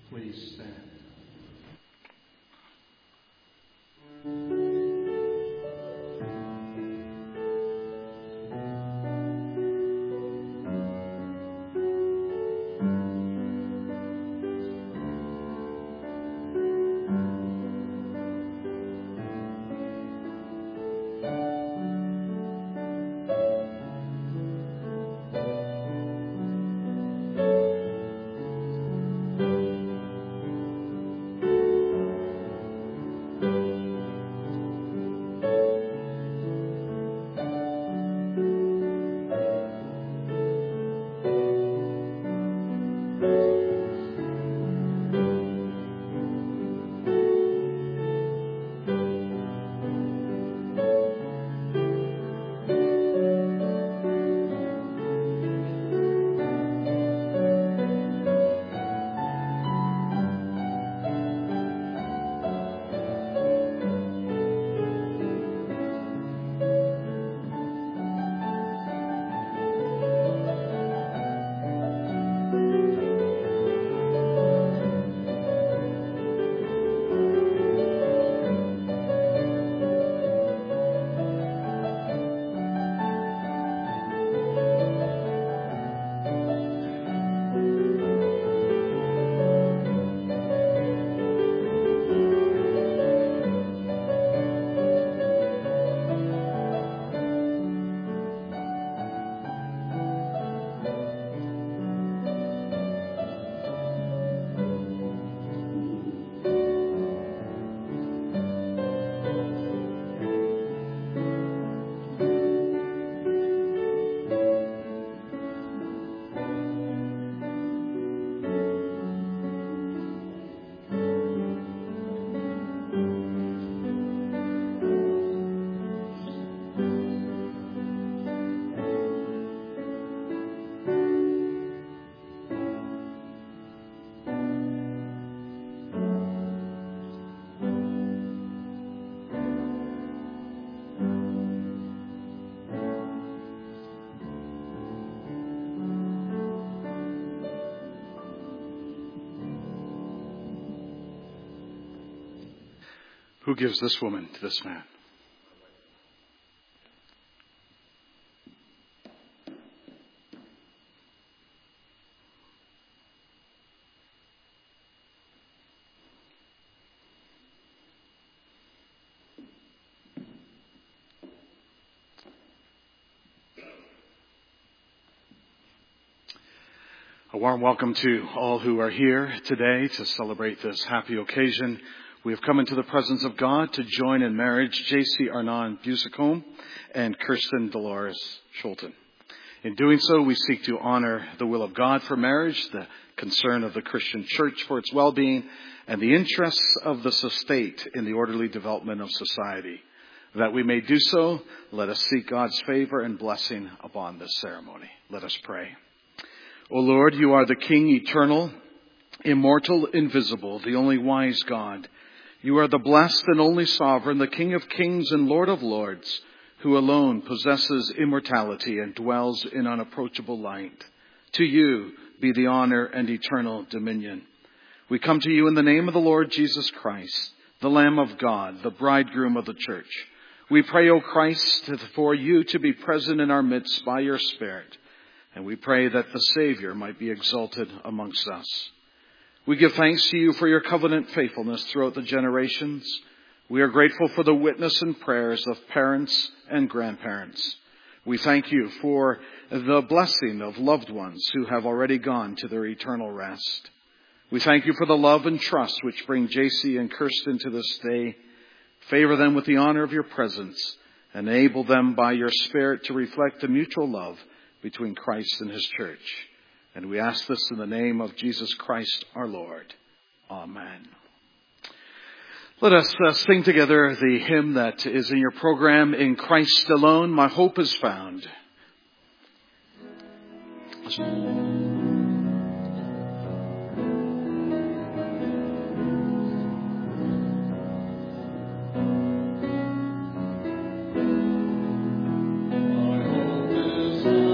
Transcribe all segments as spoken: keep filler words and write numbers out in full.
Please stand. Who gives this woman to this man? A warm welcome to all who are here today to celebrate this happy occasion. We have come into the presence of God to join in marriage J C Arnon Busicombe and Kirsten Dolores Scholten. In doing so, we seek to honor the will of God for marriage, the concern of the Christian church for its well-being, and the interests of the state in the orderly development of society. That we may do so, let us seek God's favor and blessing upon this ceremony. Let us pray. O Lord, you are the King eternal, immortal, invisible, the only wise God. You are the blessed and only sovereign, the King of kings and Lord of lords, who alone possesses immortality and dwells in unapproachable light. To you be the honor and eternal dominion. We come to you in the name of the Lord Jesus Christ, the Lamb of God, the bridegroom of the church. We pray, O Christ, for you to be present in our midst by your Spirit. And we pray that the Savior might be exalted amongst us. We give thanks to you for your covenant faithfulness throughout the generations. We are grateful for the witness and prayers of parents and grandparents. We thank you for the blessing of loved ones who have already gone to their eternal rest. We thank you for the love and trust which bring J C and Kirsten to this day. Favor them with the honor of your presence. Enable them by your Spirit to reflect the mutual love between Christ and his church. And we ask this in the name of Jesus Christ our Lord. Amen. Let us uh, sing together the hymn that is in your program, In Christ Alone My Hope Is Found.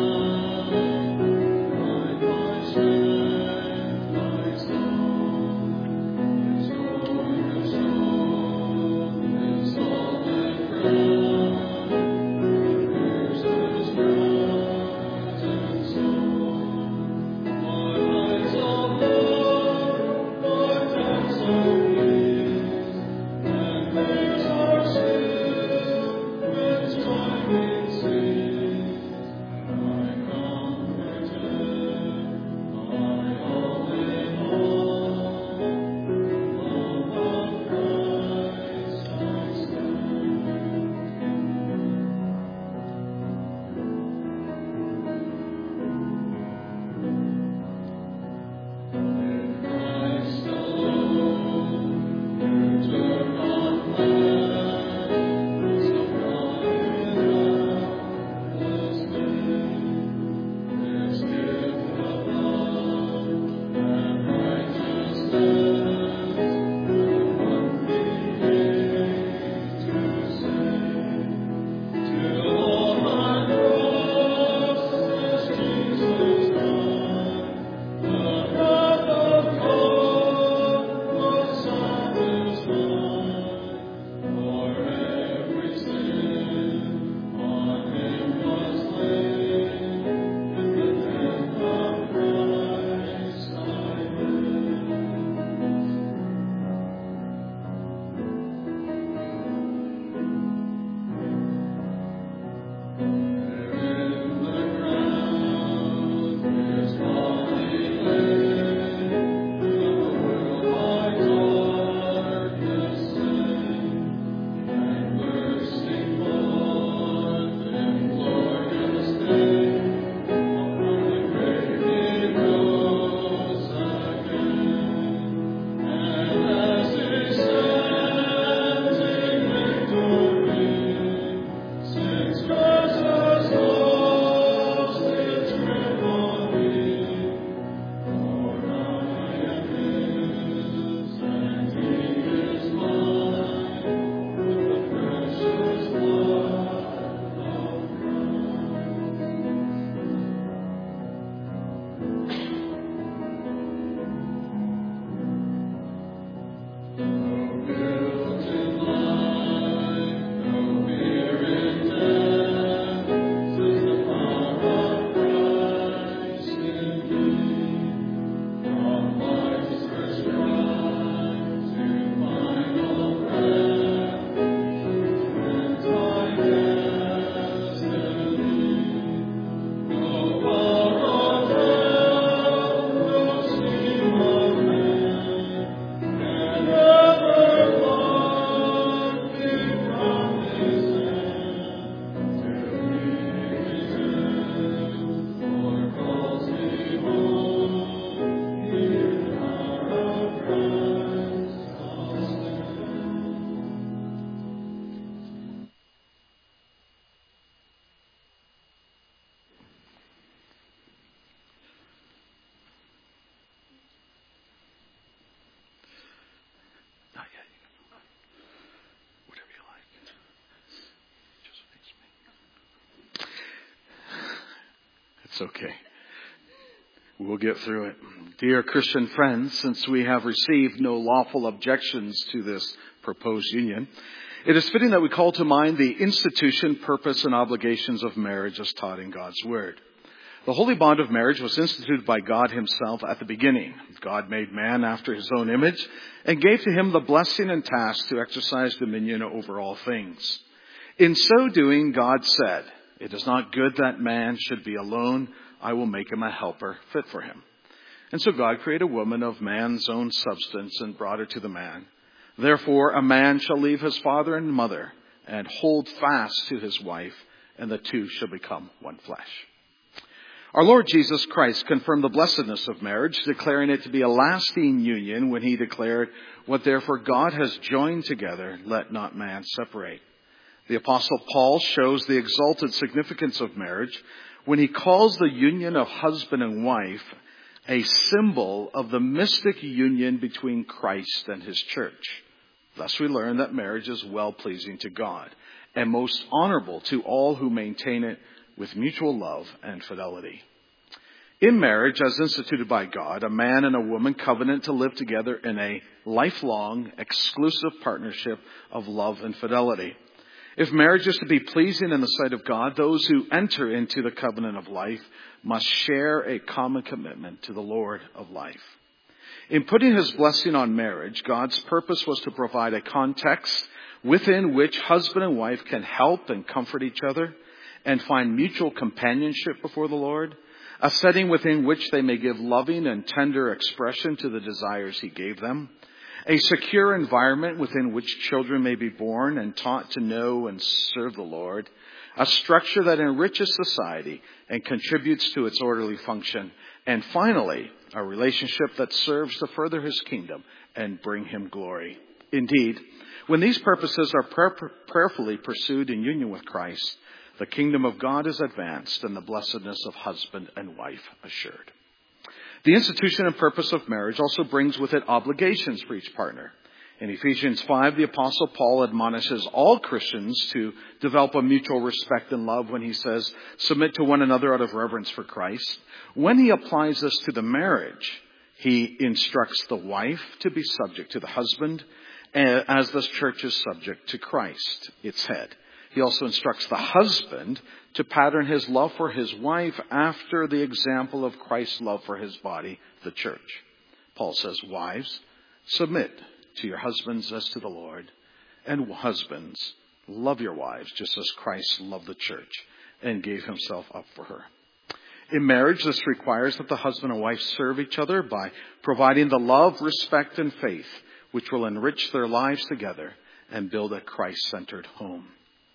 My It's okay. We'll get through it. Dear Christian friends, since we have received no lawful objections to this proposed union, it is fitting that we call to mind the institution, purpose, and obligations of marriage as taught in God's Word. The holy bond of marriage was instituted by God himself at the beginning. God made man after his own image and gave to him the blessing and task to exercise dominion over all things. In so doing, God said, "It is not good that man should be alone. I will make him a helper fit for him." And so God created a woman of man's own substance and brought her to the man. Therefore, a man shall leave his father and mother and hold fast to his wife, and the two shall become one flesh. Our Lord Jesus Christ confirmed the blessedness of marriage, declaring it to be a lasting union when he declared, "What therefore God has joined together, let not man separate." The Apostle Paul shows the exalted significance of marriage when he calls the union of husband and wife a symbol of the mystic union between Christ and his church. Thus we learn that marriage is well-pleasing to God and most honorable to all who maintain it with mutual love and fidelity. In marriage, as instituted by God, a man and a woman covenant to live together in a lifelong, exclusive partnership of love and fidelity. If marriage is to be pleasing in the sight of God, those who enter into the covenant of life must share a common commitment to the Lord of life. In putting his blessing on marriage, God's purpose was to provide a context within which husband and wife can help and comfort each other and find mutual companionship before the Lord, a setting within which they may give loving and tender expression to the desires he gave them, a secure environment within which children may be born and taught to know and serve the Lord, a structure that enriches society and contributes to its orderly function, and finally, a relationship that serves to further his kingdom and bring him glory. Indeed, when these purposes are prayer- prayerfully pursued in union with Christ, the kingdom of God is advanced and the blessedness of husband and wife assured. The institution and purpose of marriage also brings with it obligations for each partner. In Ephesians five, the Apostle Paul admonishes all Christians to develop a mutual respect and love when he says, "Submit to one another out of reverence for Christ." When he applies this to the marriage, he instructs the wife to be subject to the husband, as the church is subject to Christ, its head. He also instructs the husband to pattern his love for his wife after the example of Christ's love for his body, the church. Paul says, "Wives, submit to your husbands as to the Lord, and husbands, love your wives just as Christ loved the church and gave himself up for her." In marriage, this requires that the husband and wife serve each other by providing the love, respect, and faith which will enrich their lives together and build a Christ-centered home.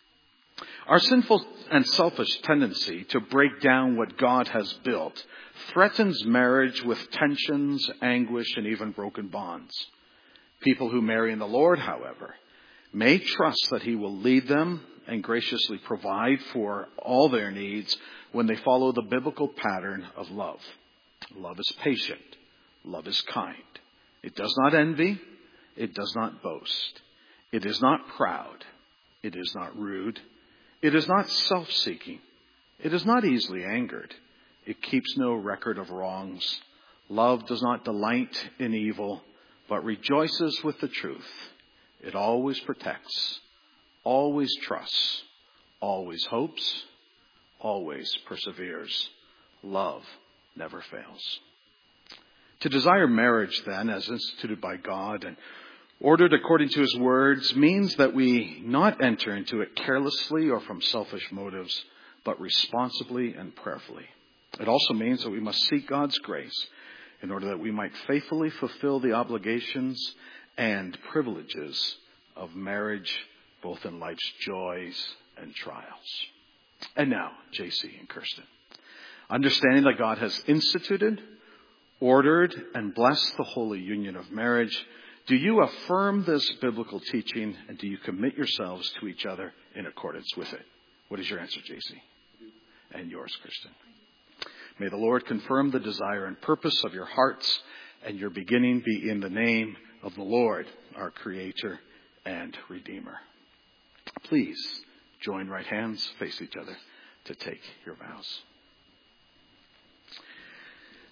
Our sinful and selfish tendency to break down what God has built threatens marriage with tensions, anguish, and even broken bonds. People who marry in the Lord, however, may trust that he will lead them and graciously provide for all their needs when they follow the biblical pattern of love. Love is patient. Love is kind. It does not envy. It does not boast. It is not proud. It is not rude. It is not self-seeking. It is not easily angered. It keeps no record of wrongs. Love does not delight in evil, but rejoices with the truth. It always protects, always trusts, always hopes, always perseveres. Love never fails. To desire marriage, then, as instituted by God and ordered according to his words, means that we not enter into it carelessly or from selfish motives, but responsibly and prayerfully. It also means that we must seek God's grace in order that we might faithfully fulfill the obligations and privileges of marriage, both in life's joys and trials. And now, J C and Kirsten, understanding that God has instituted, ordered, and blessed the holy union of marriage, do you affirm this biblical teaching, and do you commit yourselves to each other in accordance with it? What is your answer, J C? And yours, Kristen. May the Lord confirm the desire and purpose of your hearts, and your beginning be in the name of the Lord, our Creator and Redeemer. Please join right hands, face each other to take your vows.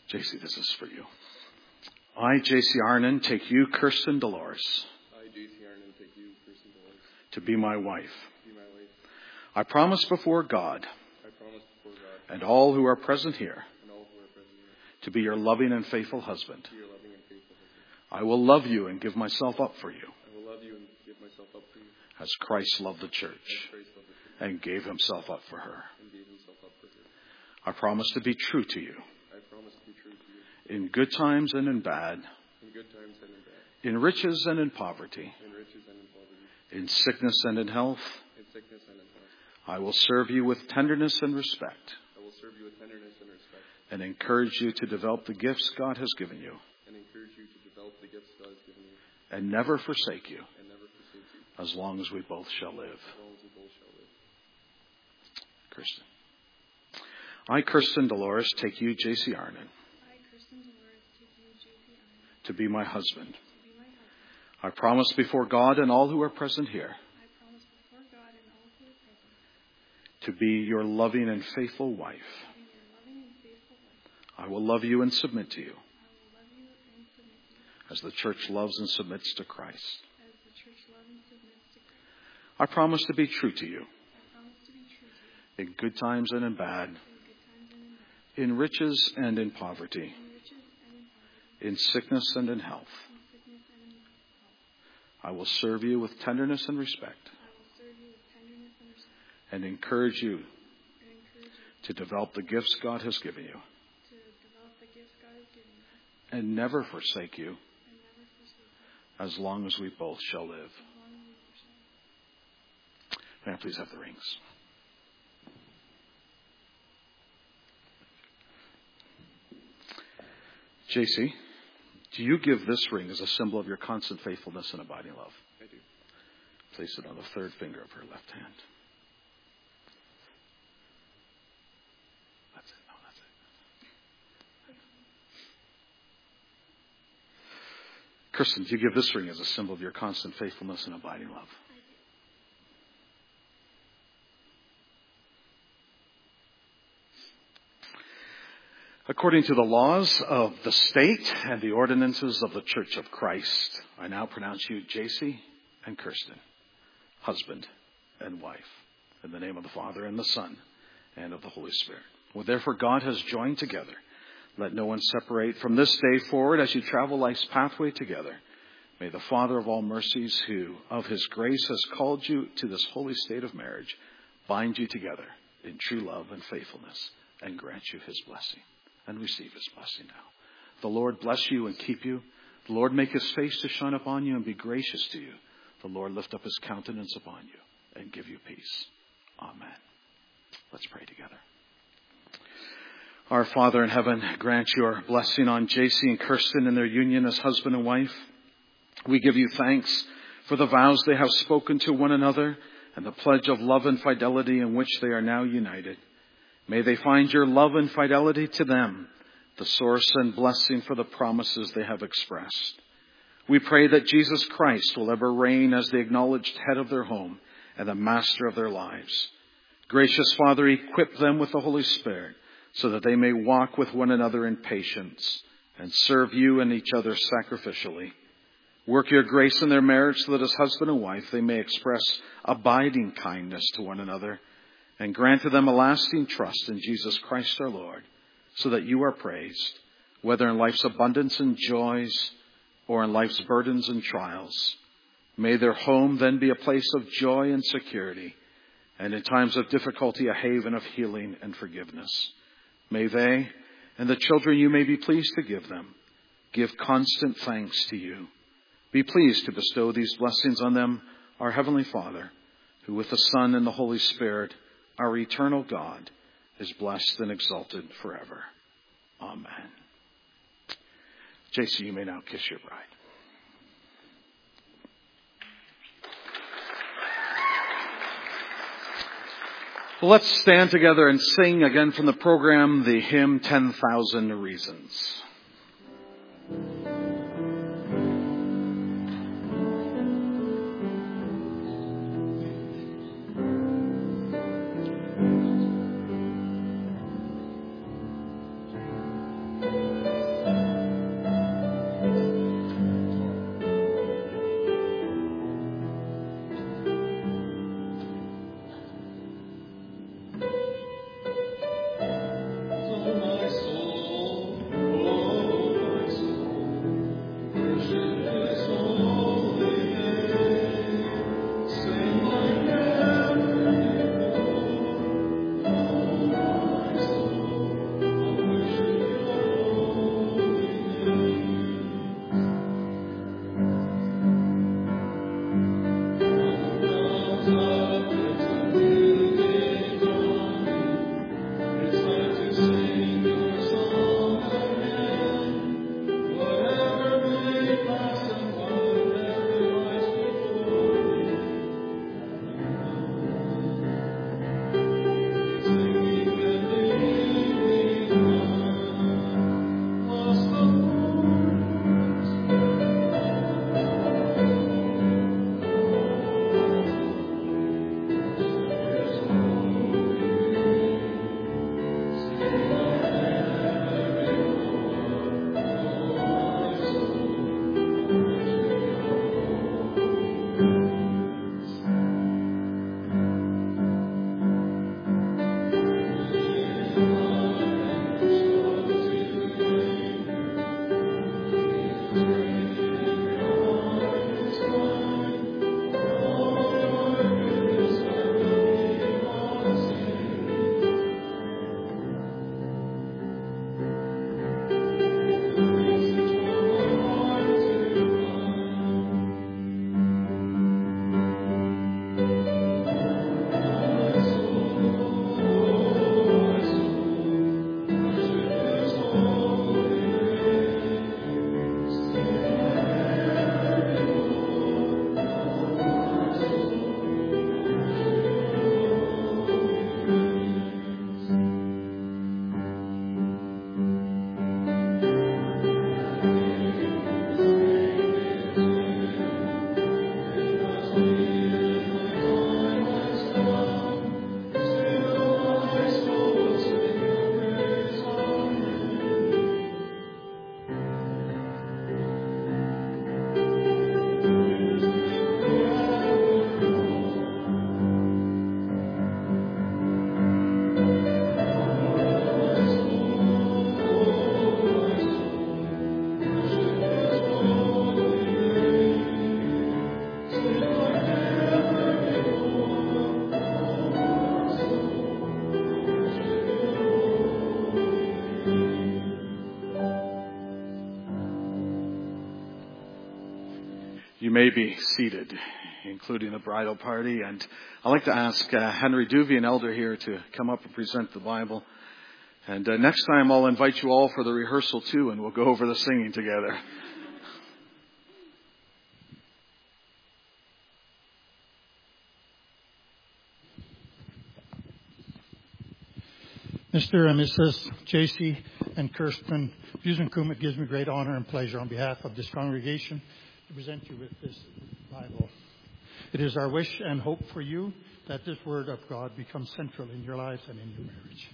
J C, this is for you. I, J C Arnon, take you, Kirsten Dolores. I, J C Arnon, take you, Kirsten Dolores. To be my wife. To be my wife. I promise before God. I promise before God. And all who are present here. And all who are present here. To be your loving and faithful husband. To be your loving and faithful husband. I will love you and give myself up for you. I will love you and give myself up for you. As Christ loved the church. As Christ loved the church. And gave himself up for her. And gave himself up for her. I promise to be true to you. I promise to be true to you. In good times and in bad. In good times and in bad. In riches and in poverty. In riches and in poverty. In sickness and in health. In sickness and in health. I will serve you with tenderness and respect. I will serve you with tenderness and respect. And encourage you to develop the gifts God has given you. And encourage you to develop the gifts God has given you. And never forsake you. And never forsake you. As long as we both shall live. As long as we both shall live. Kirsten. I, Kirsten Dolores, take you, J C Arnon. I, Kirsten Dolores, take you, J C Arnon. To be my husband. To be my husband. I promise before God and all who are present here. I promise before God and all who are present. To be your loving and faithful wife. To be your loving and faithful wife. I will love you and submit to you. I will love you and submit to you. As the church loves and submits to Christ. As the church loves and submits to Christ. I promise to be true to you. I promise to be true to you. In good times and in bad. In good times and in bad. In riches and in poverty. In riches and in poverty. In sickness and in health. In sickness and in health. I will serve you with tenderness and respect. I will serve you with tenderness and respect. And encourage you And encourage you to develop the gifts God has given you. to develop the gifts God has given you. And never forsake you. And never forsake you. As long as we both shall live. As long as we both shall live. May I please have the rings? J C, do you give this ring as a symbol of your constant faithfulness and abiding love? I do. Place it on the third finger of her left hand. That's it. No, that's it. Kirsten, do you give this ring as a symbol of your constant faithfulness and abiding love? According to the laws of the state and the ordinances of the Church of Christ, I now pronounce you J C and Kirsten, husband and wife, in the name of the Father and the Son and of the Holy Spirit. Well, therefore God has joined together. Let no one separate from this day forward as you travel life's pathway together. May the Father of all mercies, who of his grace has called you to this holy state of marriage, bind you together in true love and faithfulness and grant you his blessing. And receive his blessing now. The Lord bless you and keep you. The Lord make his face to shine upon you and be gracious to you. The Lord lift up his countenance upon you and give you peace. Amen. Let's pray together. Our Father in heaven, grant your blessing on J C and Kirsten in their union as husband and wife. We give you thanks for the vows they have spoken to one another and the pledge of love and fidelity in which they are now united. May they find your love and fidelity to them, the source and blessing for the promises they have expressed. We pray that Jesus Christ will ever reign as the acknowledged head of their home and the master of their lives. Gracious Father, equip them with the Holy Spirit so that they may walk with one another in patience and serve you and each other sacrificially. Work your grace in their marriage so that as husband and wife they may express abiding kindness to one another. And grant to them a lasting trust in Jesus Christ our Lord, so that you are praised, whether in life's abundance and joys or in life's burdens and trials. May their home then be a place of joy and security, and in times of difficulty a haven of healing and forgiveness. May they and the children you may be pleased to give them give constant thanks to you. Be pleased to bestow these blessings on them, our Heavenly Father, who with the Son and the Holy Spirit, our eternal God, is blessed and exalted forever. Amen. J C, you may now kiss your bride. Well, let's stand together and sing again from the program the hymn ten thousand Reasons. Thank you. You may be seated, including the bridal party. And I'd like to ask uh, Henry Duvey, an elder here, to come up and present the Bible. And uh, next time I'll invite you all for the rehearsal too, and we'll go over the singing together. Mister and Missus J C and Kirsten Busenkum, it gives me great honor and pleasure on behalf of this congregation to present you with this Bible. It is our wish and hope for you that this Word of God becomes central in your lives and in your marriage.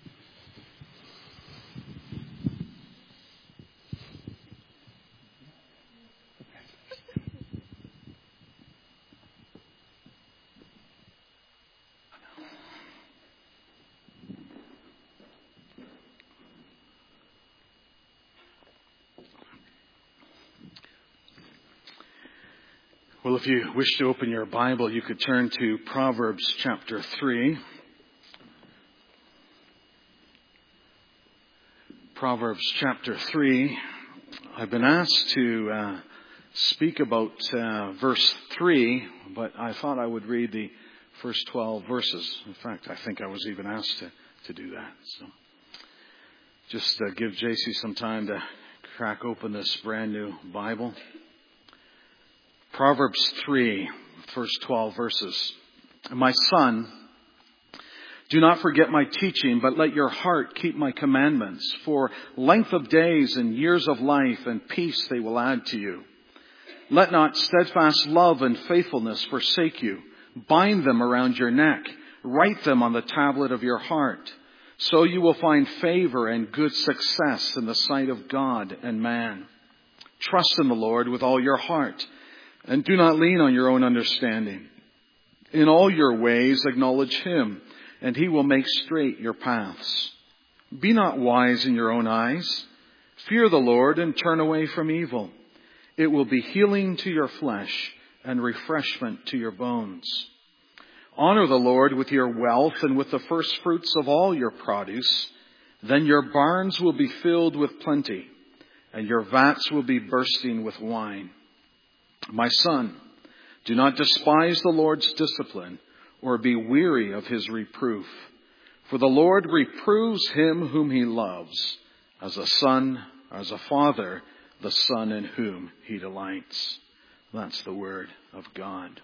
Well, if you wish to open your Bible, you could turn to Proverbs chapter three. Proverbs chapter three. I've been asked to uh, speak about uh, verse three, but I thought I would read the first twelve verses. In fact, I think I was even asked to, to do that. So just uh, give J C some time to crack open this brand new Bible. Proverbs three, first twelve verses. My son, do not forget my teaching, but let your heart keep my commandments. For length of days and years of life and peace they will add to you. Let not steadfast love and faithfulness forsake you. Bind them around your neck. Write them on the tablet of your heart. So you will find favor and good success in the sight of God and man. Trust in the Lord with all your heart. And do not lean on your own understanding. In all your ways acknowledge Him, and He will make straight your paths. Be not wise in your own eyes. Fear the Lord and turn away from evil. It will be healing to your flesh and refreshment to your bones. Honor the Lord with your wealth and with the first fruits of all your produce. Then your barns will be filled with plenty, and your vats will be bursting with wine. My son, do not despise the Lord's discipline or be weary of His reproof. For the Lord reproves him whom He loves, as a son, as a father, the son in whom He delights. That's the word of God.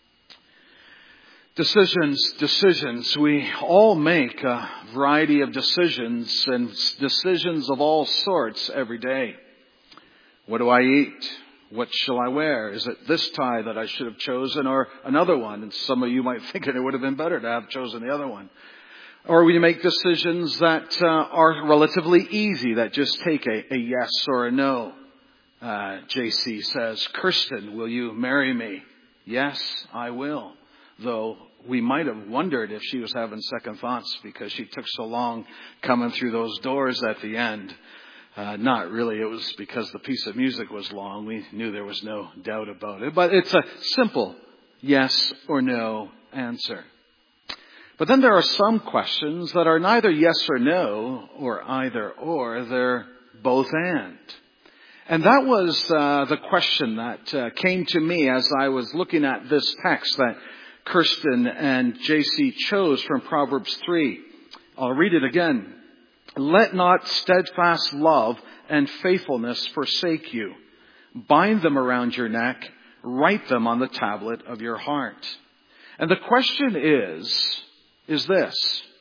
Decisions, decisions. We all make a variety of decisions and decisions of all sorts every day. What do I eat? What shall I wear? Is it this tie that I should have chosen or another one? And some of you might think that it would have been better to have chosen the other one. Or we make decisions that uh, are relatively easy, that just take a, a yes or a no. Uh, J C says, Kirsten, will you marry me? Yes, I will. Though we might have wondered if she was having second thoughts because she took so long coming through those doors at the end. Uh, not really. It was because the piece of music was long. We knew there was no doubt about it. But it's a simple yes or no answer. But then there are some questions that are neither yes or no or either or. They're both and. And that was uh, the question that uh, came to me as I was looking at this text that Kirsten and J C chose from Proverbs three. I'll read it again. Let not steadfast love and faithfulness forsake you. Bind them around your neck. Write them on the tablet of your heart. And the question is, is this.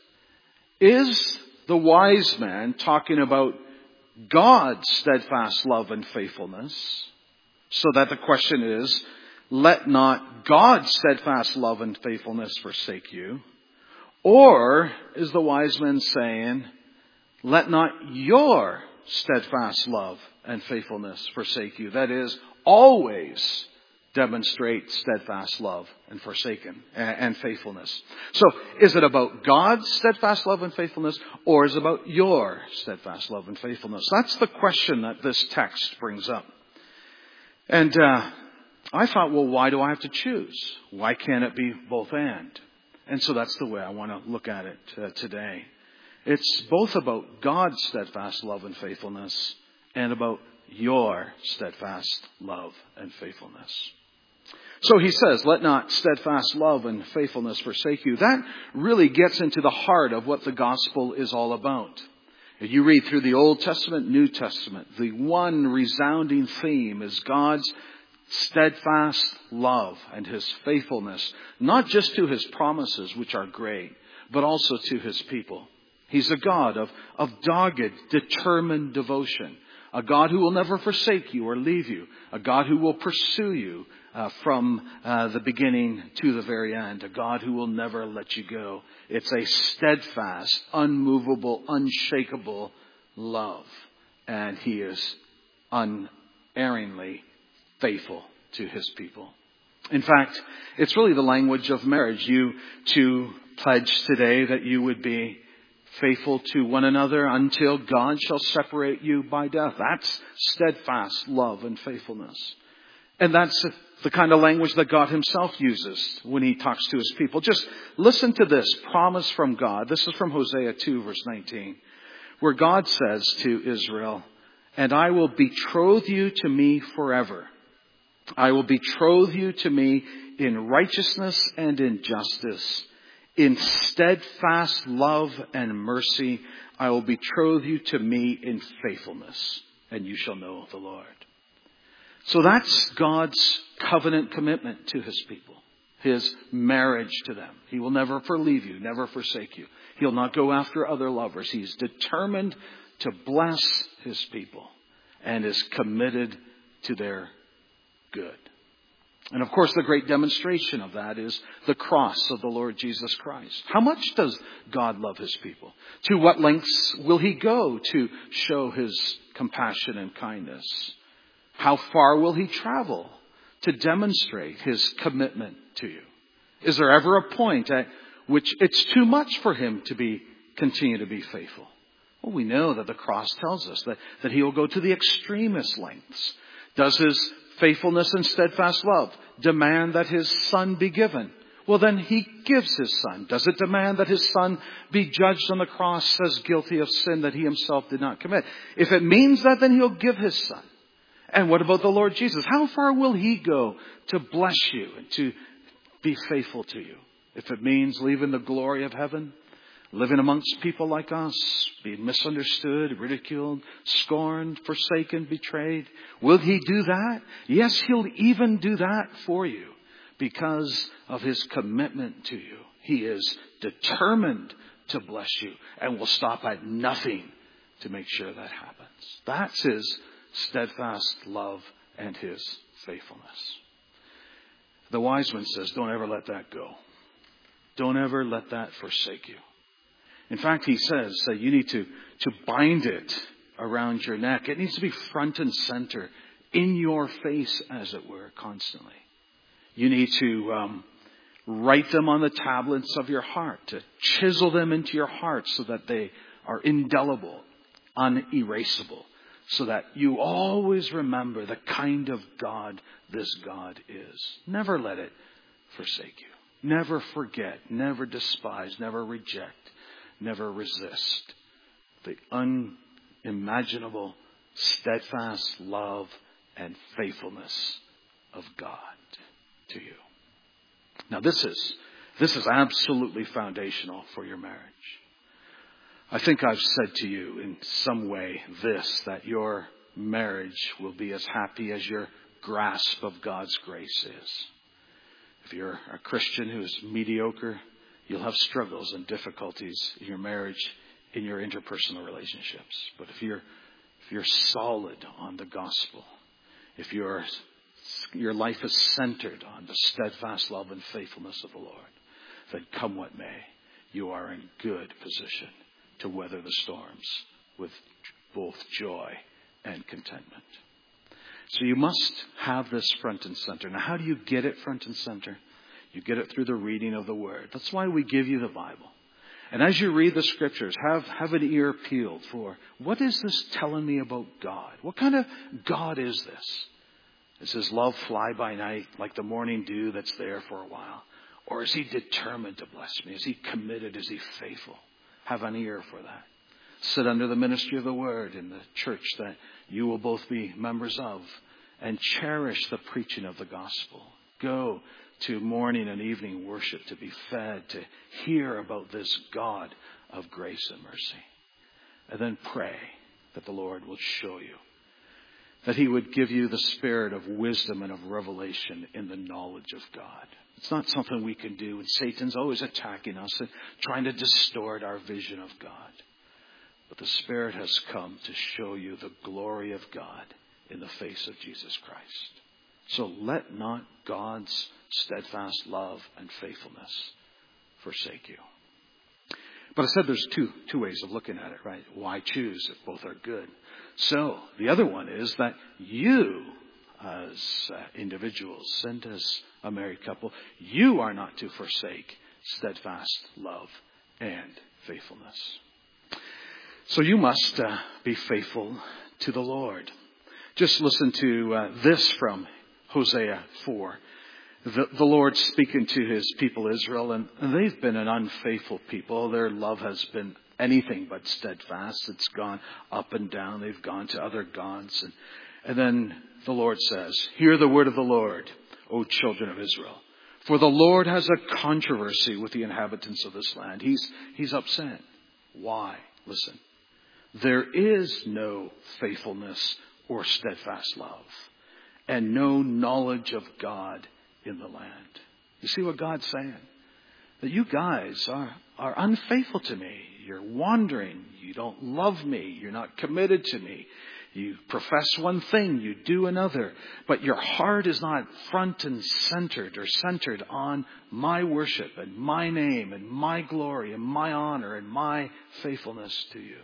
Is the wise man talking about God's steadfast love and faithfulness? So that the question is, let not God's steadfast love and faithfulness forsake you. Or is the wise man saying, let not your steadfast love and faithfulness forsake you. That is, always demonstrate steadfast love and forsaken and faithfulness. So, is it about God's steadfast love and faithfulness, or is it about your steadfast love and faithfulness? That's the question that this text brings up. And uh, I thought, well, why do I have to choose? Why can't it be both and? And so that's the way I want to look at it uh, today. It's both about God's steadfast love and faithfulness and about your steadfast love and faithfulness. So he says, let not steadfast love and faithfulness forsake you. That really gets into the heart of what the gospel is all about. If you read through the Old Testament, New Testament, the one resounding theme is God's steadfast love and his faithfulness, not just to his promises, which are great, but also to his people. He's a God of, of dogged, determined devotion. A God who will never forsake you or leave you. A God who will pursue you uh, from uh, the beginning to the very end. A God who will never let you go. It's a steadfast, unmovable, unshakable love. And he is unerringly faithful to his people. In fact, it's really the language of marriage. You two pledge today that you would be faithful to one another until God shall separate you by death. That's steadfast love and faithfulness. And that's the kind of language that God himself uses when he talks to his people. Just listen to this promise from God. This is from Hosea two, verse nineteen, where God says to Israel, and I will betroth you to me forever. I will betroth you to me in righteousness and in justice. In steadfast love and mercy, I will betroth you to me in faithfulness, and you shall know the Lord. So that's God's covenant commitment to his people, his marriage to them. He will never leave you, never forsake you. He'll not go after other lovers. He's determined to bless his people and is committed to their good. And of course, the great demonstration of that is the cross of the Lord Jesus Christ. How much does God love his people? To what lengths will he go to show his compassion and kindness? How far will he travel to demonstrate his commitment to you? Is there ever a point at which it's too much for him to be continue to be faithful? Well, we know that the cross tells us that, that he will go to the extremest lengths. Does his faithfulness and steadfast love demand that his son be given? Well, then he gives his son. Does it demand that his son be judged on the cross as guilty of sin that he himself did not commit? If it means that, then he'll give his son. And what about the Lord Jesus? How far will he go to bless you and to be faithful to you? If it means leaving the glory of heaven, living amongst people like us, being misunderstood, ridiculed, scorned, forsaken, betrayed. Will he do that? Yes, he'll even do that for you because of his commitment to you. He is determined to bless you and will stop at nothing to make sure that happens. That's his steadfast love and his faithfulness. The wise one says, don't ever let that go. Don't ever let that forsake you. In fact, he says that you need to, to bind it around your neck. It needs to be front and center in your face, as it were, constantly. You need to um, write them on the tablets of your heart, to chisel them into your heart so that they are indelible, unerasable, so that you always remember the kind of God this God is. Never let it forsake you. Never forget, never despise, never reject. Never resist the unimaginable, steadfast love and faithfulness of God to you. Now this is, this is absolutely foundational for your marriage. I think I've said to you in some way this, that your marriage will be as happy as your grasp of God's grace is. If you're a Christian who is mediocre, you'll have struggles and difficulties in your marriage, in your interpersonal relationships. But if you're if you're solid on the gospel, if your your life is centered on the steadfast love and faithfulness of the Lord, then come what may, you are in good position to weather the storms with both joy and contentment. So you must have this front and center. Now, how do you get it front and center? You get it through the reading of the Word. That's why we give you the Bible. And as you read the Scriptures, have, have an ear peeled for, what is this telling me about God? What kind of God is this? Is his love fly by night like the morning dew that's there for a while? Or is he determined to bless me? Is he committed? Is he faithful? Have an ear for that. sit under the ministry of the word in the church that you will both be members of, and cherish the preaching of the gospel. Go to morning and evening worship to be fed, to hear about this God of grace and mercy. And then pray that the Lord will show you, that he would give you the spirit of wisdom and of revelation in the knowledge of God. It's not something we can do, and Satan's always attacking us and trying to distort our vision of God. But the Spirit has come to show you the glory of God in the face of Jesus Christ. So let not God's steadfast love and faithfulness forsake you. But I said there's two two ways of looking at it, right? Why choose if both are good? So the other one is that you, as uh, individuals and as a married couple, you are not to forsake steadfast love and faithfulness. So you must uh, be faithful to the Lord. Just listen to uh, this from Hosea four. The, the Lord speaking to his people Israel, and, and they've been an unfaithful people. Their love has been anything but steadfast. It's gone up and down. They've gone to other gods. And, and then the Lord says, hear the word of the Lord, O children of Israel. For the Lord has a controversy with the inhabitants of this land. He's, he's upset. Why? Listen. There is no faithfulness or steadfast love, and no knowledge of God in the land. You see what God's saying? That you guys are, are unfaithful to me. You're wandering. You don't love me. You're not committed to me. You profess one thing, you do another. But your heart is not front and centered or centered on my worship and my name and my glory and my honor and my faithfulness to you.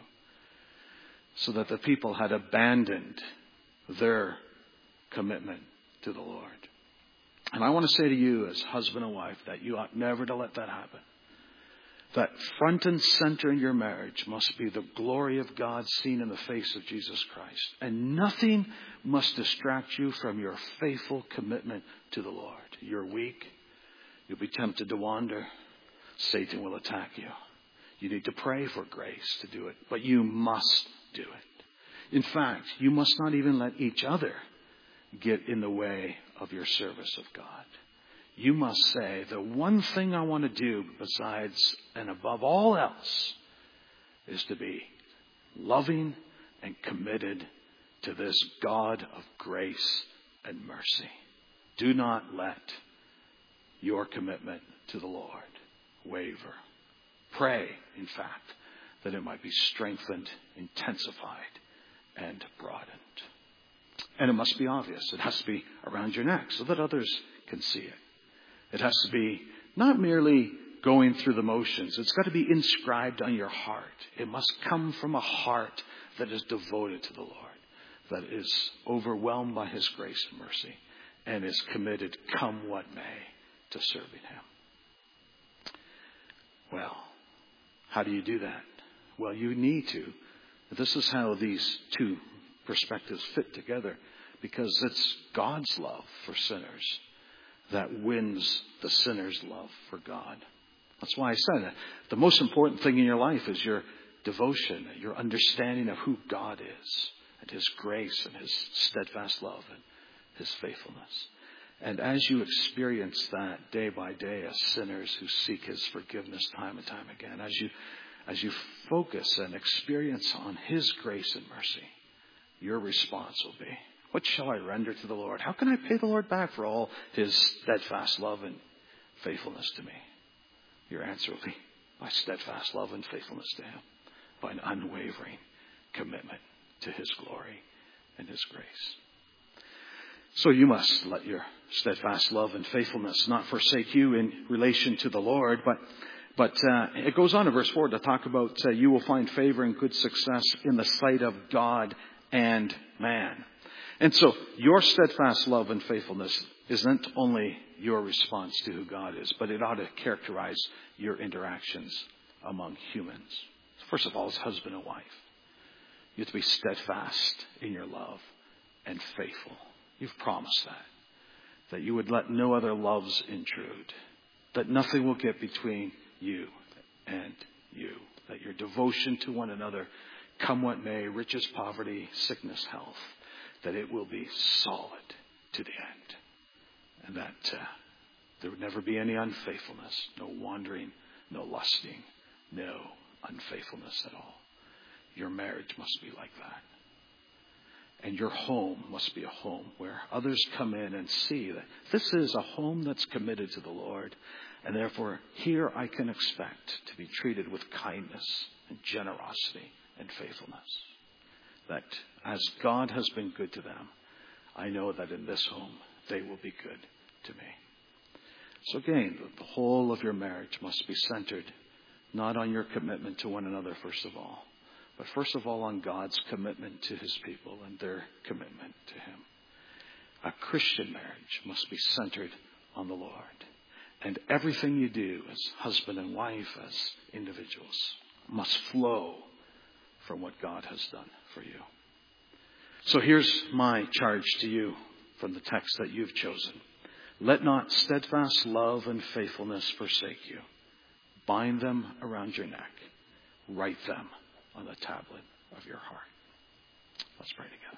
So that the people had abandoned their commitment to the Lord. And I want to say to you as husband and wife that you ought never to let that happen. That front and center in your marriage must be the glory of God seen in the face of Jesus Christ. And nothing must distract you from your faithful commitment to the Lord. You're weak. You'll be tempted to wander. Satan will attack you. You need to pray for grace to do it. But you must do it. In fact, you must not even let each other get in the way of your service of God. You must say, the one thing I want to do besides and above all else is to be loving and committed to this God of grace and mercy. Do not let your commitment to the Lord waver. Pray, in fact, that it might be strengthened, intensified, and broadened. And it must be obvious. It has to be around your neck so that others can see it. It has to be not merely going through the motions. It's got to be inscribed on your heart. It must come from a heart that is devoted to the Lord, that is overwhelmed by his grace and mercy, and is committed, come what may, to serving him. Well, how do you do that? Well, you need to. This is how these two perspectives fit together, because it's God's love for sinners that wins the sinner's love for God. That's why I said that the most important thing in your life is your devotion, your understanding of who God is, and his grace and his steadfast love and his faithfulness. And as you experience that day by day as sinners who seek his forgiveness time and time again, as you as you focus and experience on his grace and mercy, your response will be, what shall I render to the Lord? How can I pay the Lord back for all his steadfast love and faithfulness to me? Your answer will be by steadfast love and faithfulness to him, by an unwavering commitment to his glory and his grace. So you must let your steadfast love and faithfulness not forsake you in relation to the Lord, but But uh, it goes on in verse four to talk about uh, you will find favor and good success in the sight of God and man. And so your steadfast love and faithfulness isn't only your response to who God is, but it ought to characterize your interactions among humans. First of all, as husband and wife, you have to be steadfast in your love and faithful. You've promised that, that you would let no other loves intrude, that nothing will get between you and you. that your devotion to one another, come what may, riches, poverty, sickness, health, that it will be solid to the end. And that uh, there would never be any unfaithfulness, no wandering, no lusting, no unfaithfulness at all. Your marriage must be like that. And your home must be a home where others come in and see that this is a home that's committed to the Lord. And therefore, here I can expect to be treated with kindness and generosity and faithfulness. That as God has been good to them, I know that in this home, they will be good to me. So again, the whole of your marriage must be centered not on your commitment to one another, first of all, but first of all on God's commitment to his people and their commitment to him. A Christian marriage must be centered on the Lord. And everything you do as husband and wife, as individuals, must flow from what God has done for you. So here's my charge to you from the text that you've chosen. Let not steadfast love and faithfulness forsake you. Bind them around your neck. Write them on the tablet of your heart. Let's pray together.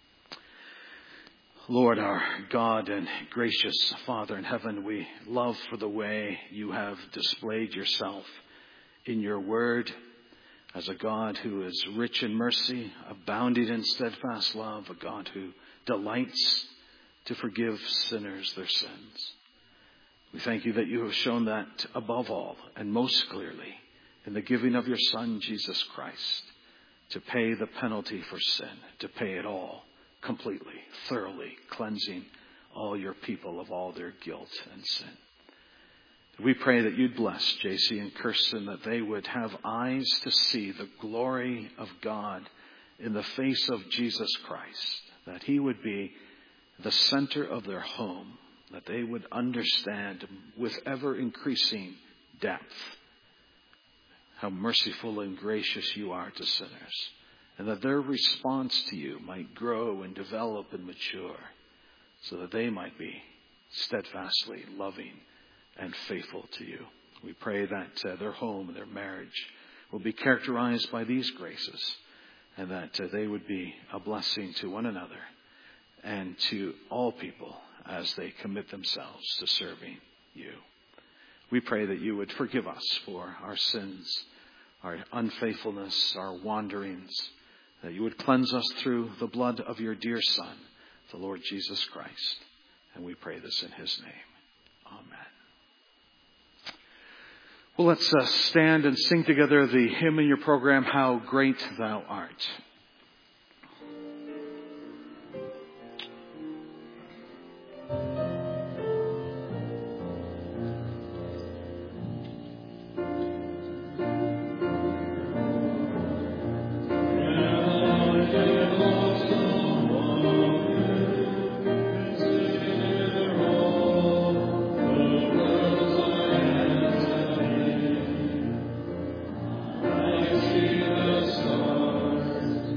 Lord, our God and gracious Father in heaven, we love for the way you have displayed yourself in your word as a God who is rich in mercy, abounding in steadfast love, a God who delights to forgive sinners their sins. We thank you that you have shown that above all and most clearly in the giving of your Son, Jesus Christ, to pay the penalty for sin, to pay it all completely, thoroughly, cleansing all your people of all their guilt and sin. We pray that you'd bless J C and Kirsten, that they would have eyes to see the glory of God in the face of Jesus Christ, that he would be the center of their home, that they would understand with ever increasing depth how merciful and gracious you are to sinners, and that their response to you might grow and develop and mature so that they might be steadfastly loving and faithful to you. We pray that uh, their home and their marriage will be characterized by these graces, and that uh, they would be a blessing to one another and to all people as they commit themselves to serving you. We pray that you would forgive us for our sins, our unfaithfulness, our wanderings, that you would cleanse us through the blood of your dear Son, the Lord Jesus Christ. And we pray this in his name. Amen. Well, let's uh, stand and sing together the hymn in your program, How Great Thou Art. I see the stars.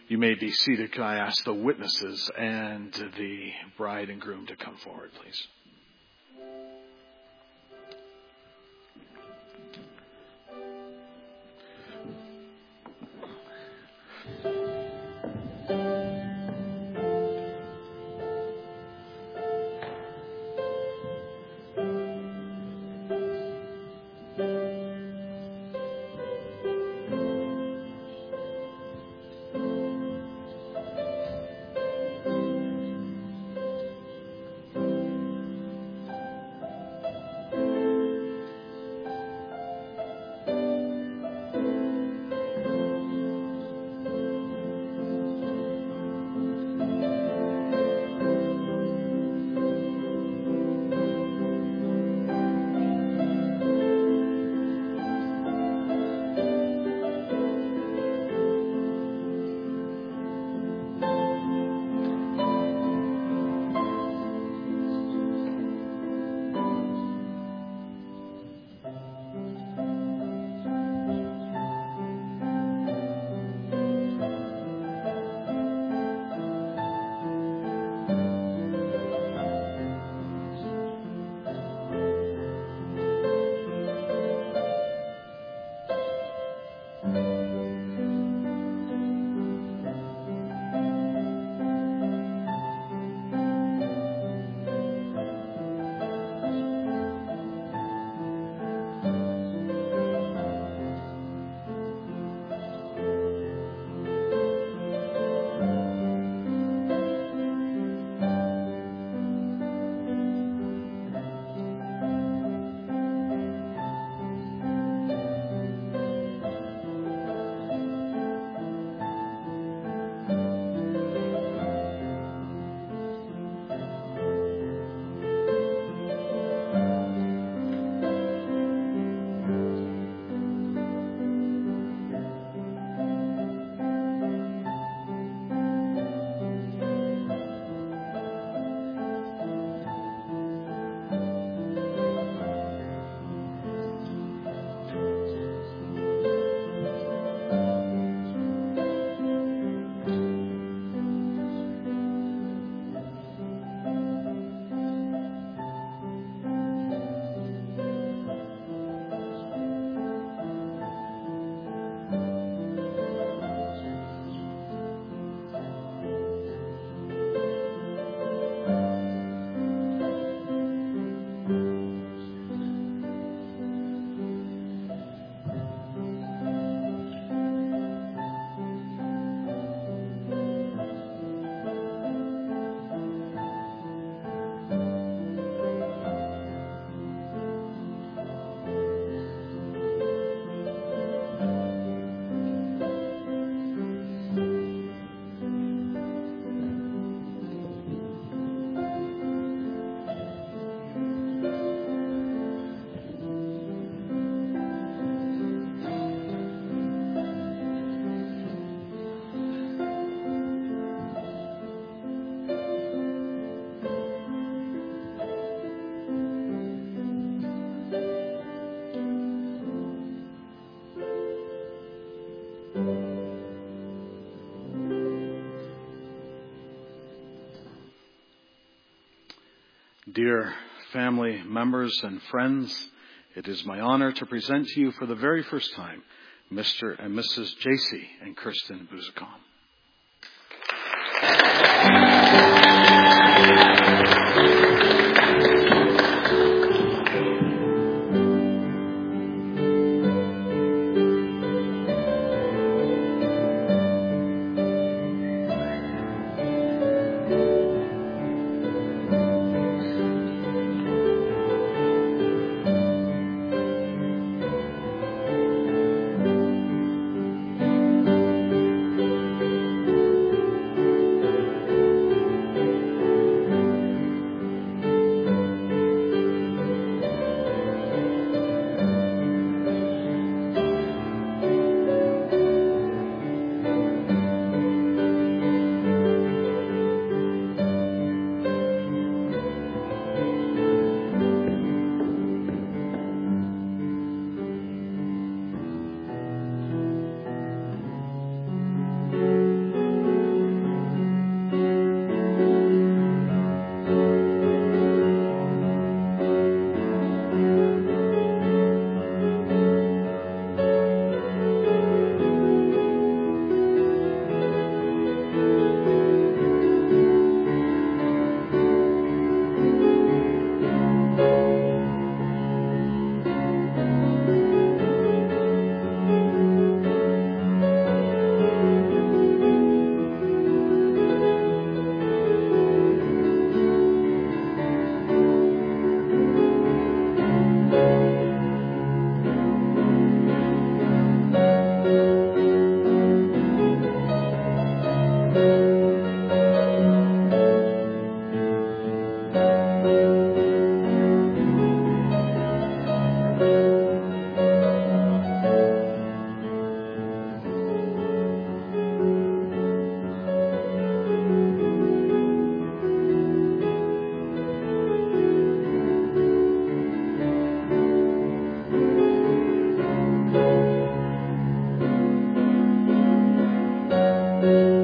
You may be seated. Can I ask the witnesses and the bride and groom to come forward, please? Dear family members and friends, it is my honor to present to you for the very first time Mister and Missus J C and Kirsten Buzicom. Thank Thank you.